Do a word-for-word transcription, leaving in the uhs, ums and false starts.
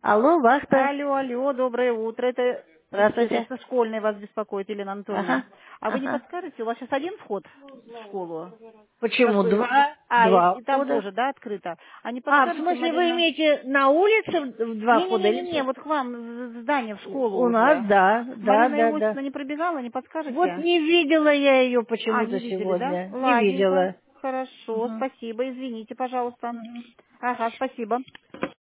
Алло, вахта. Алло, алло, доброе утро. Это, Здравствуйте. это школьный вас беспокоит, Елена Анатольевна. Ага. А вы не Ага. подскажете, у вас сейчас один вход в школу? Как Почему? бы, Два? а, и, Два и там входа. тоже, да, открыто. А не А, в подскажете, смысле, вы Марина? имеете на улице в два входа или Не-не-не-не, что? вот к вам в здание, в школу У нас, уже. да, да, Марина да, да. Иосифовна не пробегала, не Вот подскажете? не видела я ее А, почему-то не видели, да? сегодня. Не Ладненько. видела. Хорошо, Мгм. спасибо, извините, пожалуйста. Мгм. Ага, спасибо.